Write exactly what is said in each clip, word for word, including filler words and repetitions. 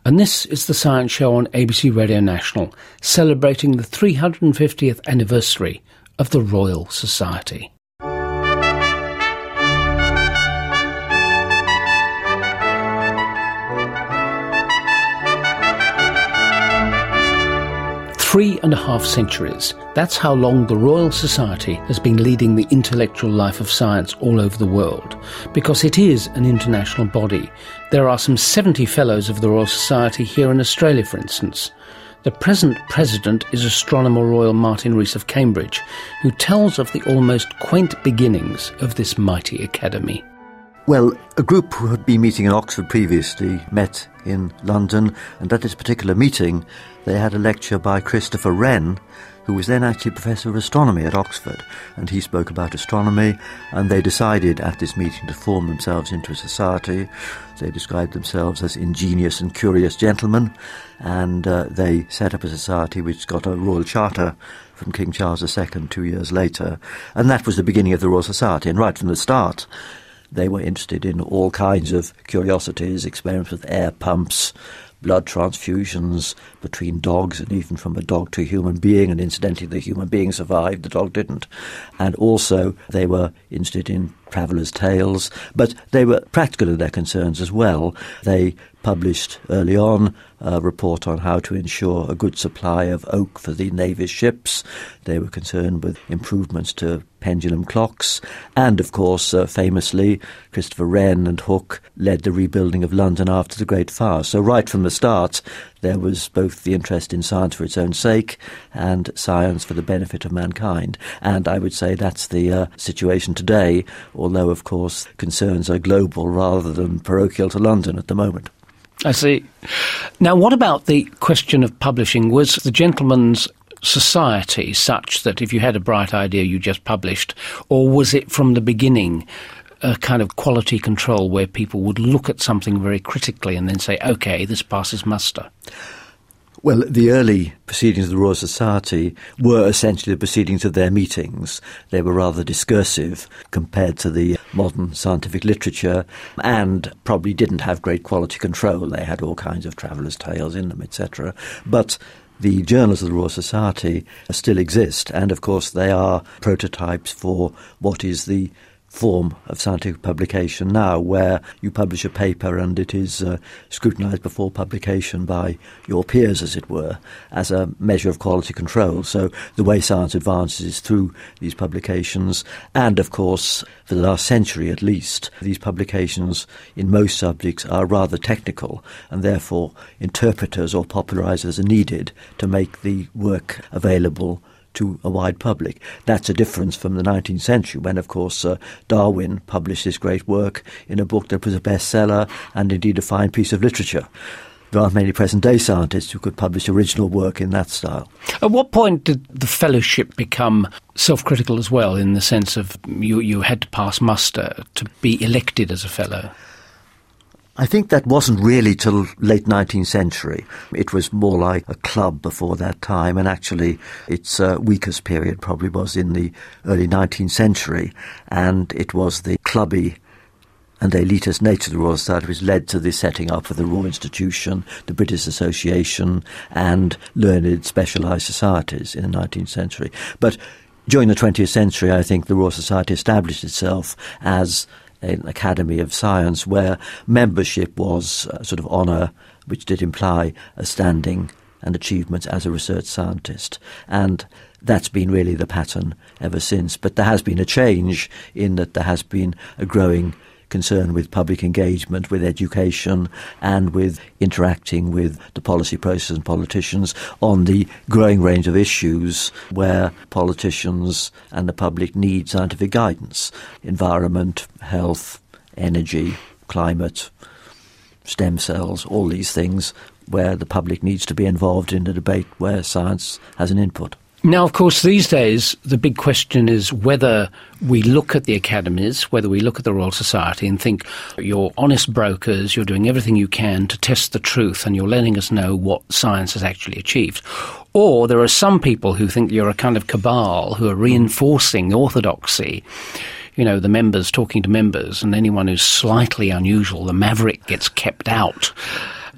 And this is the Science Show on A B C Radio National, celebrating the three hundred fiftieth anniversary of the Royal Society. Three and a half centuries. That's how long the Royal Society has been leading the intellectual life of science all over the world, because it is an international body. There are some seventy fellows of the Royal Society here in Australia, for instance. The present president is Astronomer Royal Martin Rees of Cambridge, who tells of the almost quaint beginnings of this mighty academy. Well, a group who had been meeting in Oxford previously met in London, and at this particular meeting they had a lecture by Christopher Wren, who was then actually Professor of Astronomy at Oxford, and he spoke about astronomy, and they decided at this meeting to form themselves into a society. They described themselves as ingenious and curious gentlemen, and uh, they set up a society which got a royal charter from King Charles the Second two years later, and that was the beginning of the Royal Society. And right from the start they were interested in all kinds of curiosities, experiments with air pumps, blood transfusions between dogs, and even from a dog to a human being, and incidentally the human being survived, the dog didn't. And also they were interested in travellers' tales, but they were practical in their concerns as well. They published early on a report on how to ensure a good supply of oak for the Navy's ships. They were concerned with improvements to pendulum clocks, and of course, uh, famously, Christopher Wren and Hooke led the rebuilding of London after the Great Fire. So right from the start, there was both the interest in science for its own sake and science for the benefit of mankind. And I would say that's the uh, situation today, although, of course, concerns are global rather than parochial to London at the moment. I see. Now, what about the question of publishing? Was the gentleman's society such that if you had a bright idea you just published, or was it from the beginning a kind of quality control where people would look at something very critically and then say, OK, this passes muster? Well, the early proceedings of the Royal Society were essentially the proceedings of their meetings. They were rather discursive compared to the modern scientific literature, and probably didn't have great quality control. They had all kinds of travellers' tales in them, et cetera. But the journals of the Royal Society still exist, and of course they are prototypes for what is the form of scientific publication now, where you publish a paper and it is uh, scrutinised before publication by your peers, as it were, as a measure of quality control. So the way science advances is through these publications, and of course for the last century at least, these publications in most subjects are rather technical, and therefore interpreters or popularisers are needed to make the work available to a wide public. That's a difference from the nineteenth century, when, of course, uh, Darwin published this great work in a book that was a bestseller and indeed a fine piece of literature. There aren't many present-day scientists who could publish original work in that style. At what point did the fellowship become self-critical as well, in the sense of you, you had to pass muster to be elected as a fellow? I think that wasn't really till late nineteenth century. It was more like a club before that time, and actually its uh, weakest period probably was in the early nineteenth century, and it was the clubby and elitist nature of the Royal Society which led to the setting up of the Royal Institution, the British Association, and learned specialised societies in the nineteenth century. But during the twentieth century, I think the Royal Society established itself as an academy of science where membership was a sort of honour which did imply a standing and achievements as a research scientist. And that's been really the pattern ever since. But there has been a change in that there has been a growing concern with public engagement, with education, and with interacting with the policy process and politicians on the growing range of issues where politicians and the public need scientific guidance. Environment, health, energy, climate, stem cells, all these things where the public needs to be involved in a debate where science has an input. Now, of course, these days, the big question is whether we look at the academies, whether we look at the Royal Society and think you're honest brokers, you're doing everything you can to test the truth and you're letting us know what science has actually achieved. Or there are some people who think you're a kind of cabal who are reinforcing orthodoxy. You know, the members talking to members, and anyone who's slightly unusual, the maverick, gets kept out.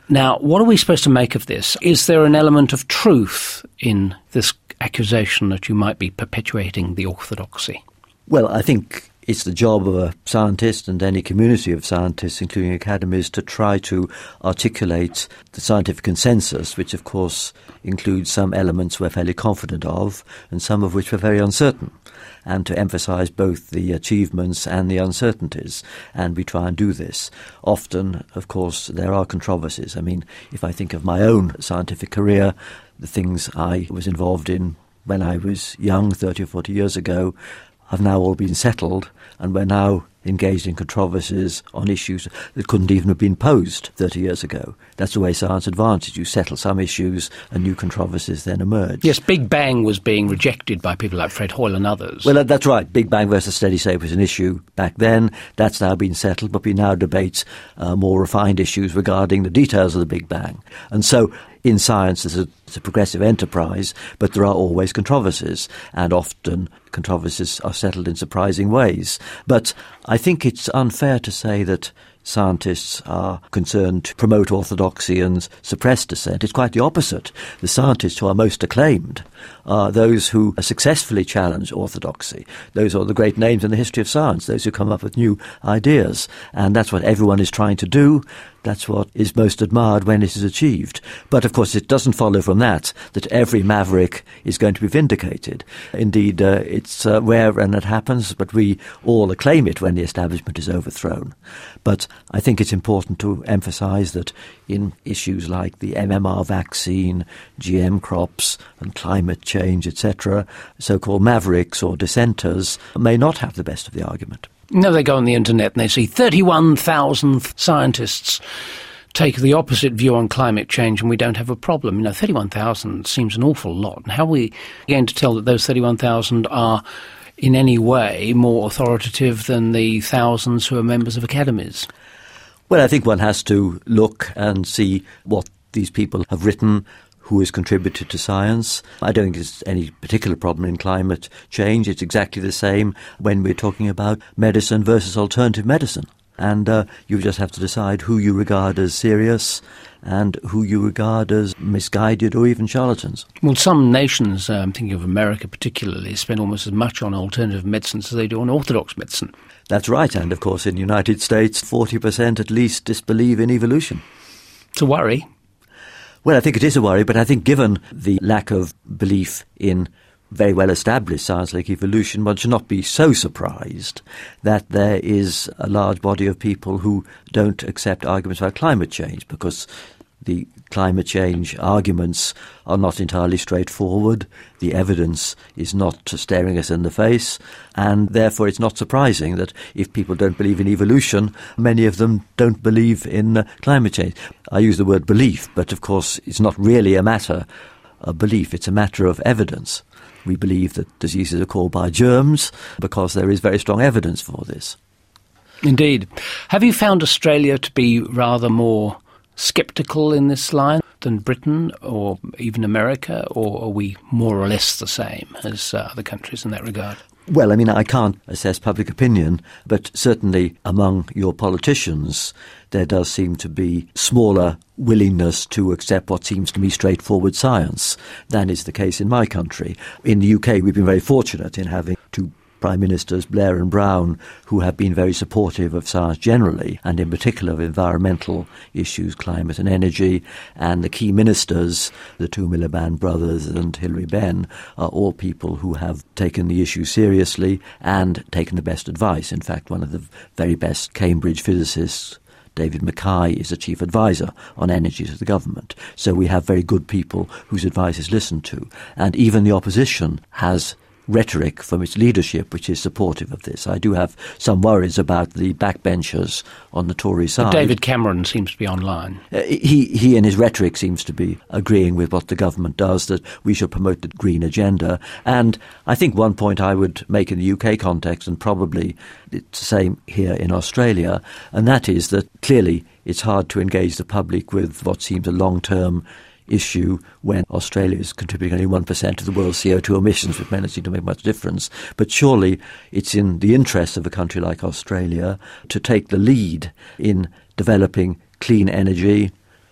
Now, what are we supposed to make of this? Is there an element of truth in this accusation that you might be perpetuating the orthodoxy? Well, I think it's the job of a scientist and any community of scientists, including academies, to try to articulate the scientific consensus, which of course includes some elements we're fairly confident of and some of which we're very uncertain, and to emphasise both the achievements and the uncertainties. And we try and do this. Often, of course, there are controversies. I mean, if I think of my own scientific career, the things I was involved in when I was young, thirty or forty years ago, have now all been settled, and we're now engaged in controversies on issues that couldn't even have been posed thirty years ago. That's the way science advances. You settle some issues and new controversies then emerge. Yes, Big Bang was being rejected by people like Fred Hoyle and others. Well, that's right. Big Bang versus steady state was an issue back then. That's now been settled, but we now debate uh, more refined issues regarding the details of the Big Bang. And so in science, it's a, it's a progressive enterprise, but there are always controversies, and often controversies are settled in surprising ways. But I think it's unfair to say that scientists are concerned to promote orthodoxy and suppress dissent. It's quite the opposite. The scientists who are most acclaimed are those who successfully challenge orthodoxy. Those are the great names in the history of science, those who come up with new ideas. And that's what everyone is trying to do. That's what is most admired when it is achieved. But, of course, it doesn't follow from that that every maverick is going to be vindicated. Indeed, uh, it's uh, rare when it happens, but we all acclaim it when the establishment is overthrown. But I think it's important to emphasise that in issues like the M M R vaccine, G M crops and climate change, et cetera, so-called mavericks or dissenters may not have the best of the argument. No, they go on the internet and they see thirty-one thousand scientists take the opposite view on climate change and we don't have a problem. You know, thirty-one thousand seems an awful lot. And how are we going to tell that those thirty-one thousand are in any way more authoritative than the thousands who are members of academies? Well, I think one has to look and see what these people have written, who has contributed to science. I don't think there's any particular problem in climate change. It's exactly the same when we're talking about medicine versus alternative medicine. And uh, you just have to decide who you regard as serious and who you regard as misguided or even charlatans. Well, some nations, uh, I'm thinking of America particularly, spend almost as much on alternative medicines as they do on orthodox medicine. That's right. And, of course, in the United States, forty percent at least disbelieve in evolution. It's a worry. Well, I think it is a worry, but I think given the lack of belief in very well-established science like evolution, one should not be so surprised that there is a large body of people who don't accept arguments about climate change, because the climate change arguments are not entirely straightforward. The evidence is not staring us in the face, and therefore it's not surprising that if people don't believe in evolution, many of them don't believe in uh, climate change. I use the word belief, but of course it's not really a matter of belief, it's a matter of evidence. We believe that diseases are caused by germs because there is very strong evidence for this. Indeed. Have you found Australia to be rather more sceptical in this line than Britain or even America, or are we more or less the same as uh, other countries in that regard? Well, I mean, I can't assess public opinion, but certainly among your politicians, there does seem to be smaller willingness to accept what seems to me straightforward science than is the case in my country. In the U K, we've been very fortunate in having two Prime Ministers, Blair and Brown, who have been very supportive of science generally, and in particular of environmental issues, climate and energy. And the key ministers, the two Miliband brothers and Hilary Benn, are all people who have taken the issue seriously and taken the best advice. In fact, one of the very best Cambridge physicists, David Mackay, is a chief advisor on energy to the government. So we have very good people whose advice is listened to. And even the opposition has rhetoric from its leadership which is supportive of this. I do have some worries about the backbenchers on the Tory side. But David Cameron seems to be online. Uh, he, he in his rhetoric seems to be agreeing with what the government does, that we should promote the green agenda. And I think one point I would make in the U K context, and probably it's the same here in Australia, and that is that clearly it's hard to engage the public with what seems a long-term issue when Australia is contributing only one percent of the world's C O two emissions, which may not seem to make much difference. But surely it's in the interest of a country like Australia to take the lead in developing clean energy,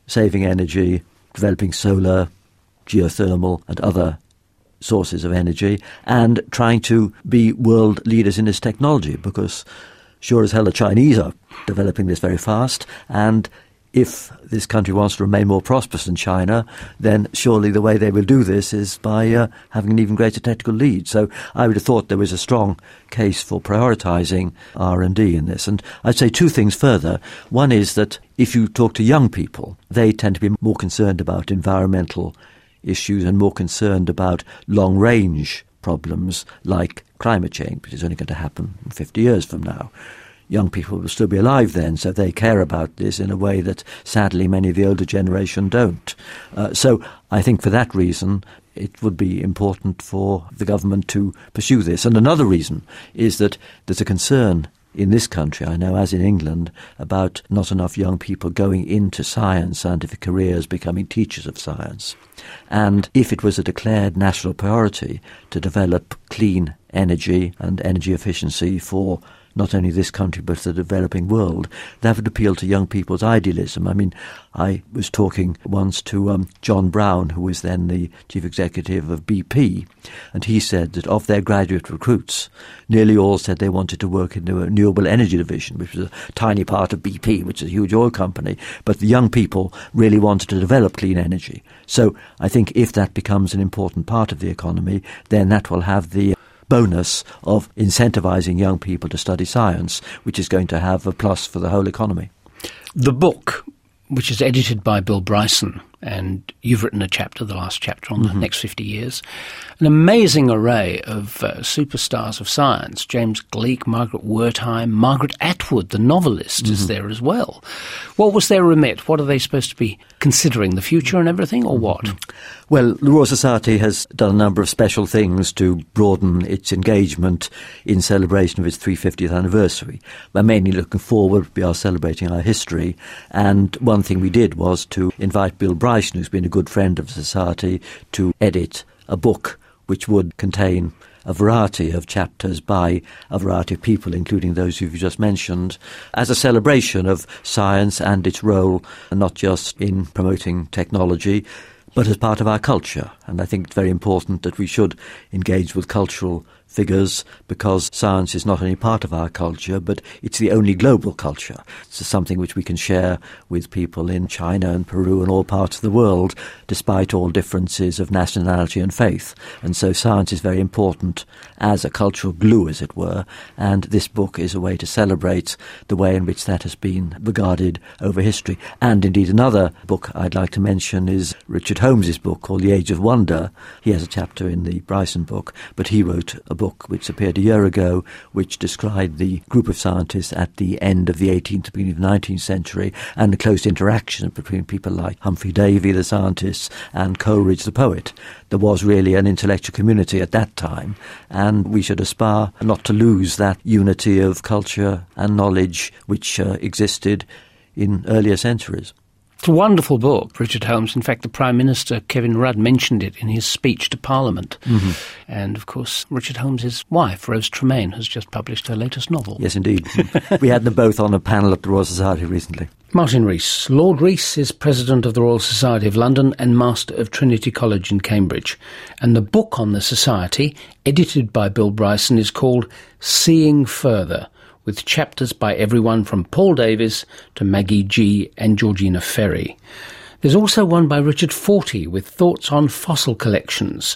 saving energy, developing solar, geothermal and other sources of energy, and trying to be world leaders in this technology, because sure as hell the Chinese are developing this very fast, and if this country wants to remain more prosperous than China, then surely the way they will do this is by uh, having an even greater technical lead. So I would have thought there was a strong case for prioritising R and D in this. And I'd say two things further. One is that if you talk to young people, they tend to be more concerned about environmental issues and more concerned about long-range problems like climate change, which is only going to happen in fifty years from now. Young people will still be alive then, so they care about this in a way that sadly many of the older generation don't. Uh, so I think for that reason it would be important for the government to pursue this. And another reason is that there's a concern in this country, I know, as in England, about not enough young people going into science, scientific careers, becoming teachers of science. And if it was a declared national priority to develop clean energy and energy efficiency for not only this country but the developing world, that would appeal to young people's idealism. I mean, I was talking once to um, John Brown, who was then the chief executive of B P, and he said that of their graduate recruits, nearly all said they wanted to work in the renewable energy division, which was a tiny part of B P, which is a huge oil company, but the young people really wanted to develop clean energy. So I think if that becomes an important part of the economy, then that will have the bonus of incentivising young people to study science, which is going to have a plus for the whole economy. The book, which is edited by Bill Bryson, and you've written a chapter, the last chapter, on mm-hmm. the next fifty years, an amazing array of uh, superstars of science. James Gleick, Margaret Wertheim, Margaret Atwood, the novelist, mm-hmm. is there as well. What was their remit? What are they supposed to be considering, the future and everything, or what? Mm-hmm. Well, the Royal Society has done a number of special things to broaden its engagement in celebration of its three hundred fiftieth anniversary. We're mainly looking forward. We are celebrating our history. And one thing we did was to invite Bill Bryson, who's been a good friend of the Society, to edit a book which would contain a variety of chapters by a variety of people, including those who you just mentioned, as a celebration of science and its role, not just in promoting technology, but as part of our culture. And I think it's very important that we should engage with cultural figures, because science is not only part of our culture, but it's the only global culture. It's something which we can share with people in China and Peru and all parts of the world, despite all differences of nationality and faith. And so science is very important as a cultural glue, as it were, and this book is a way to celebrate the way in which that has been regarded over history. And indeed another book I'd like to mention is Richard Holmes's book called The Age of Wonder. He has a chapter in the Bryson book, but he wrote a book which appeared a year ago, which described the group of scientists at the end of the eighteenth, beginning of the nineteenth century, and the close interaction between people like Humphrey Davy, the scientist, and Coleridge, the poet. There was really an intellectual community at that time, and we should aspire not to lose that unity of culture and knowledge which uh, existed in earlier centuries. It's a wonderful book, Richard Holmes. In fact, the Prime Minister, Kevin Rudd, mentioned it in his speech to Parliament. Mm-hmm. And, of course, Richard Holmes' wife, Rose Tremaine, has just published her latest novel. Yes, indeed. We had them both on a panel at the Royal Society recently. Martin Rees. Lord Rees is President of the Royal Society of London and Master of Trinity College in Cambridge. And the book on the Society, edited by Bill Bryson, is called Seeing Further, with chapters by everyone from Paul Davies to Maggie G and Georgina Ferry. There's also one by Richard Fortey with thoughts on fossil collections,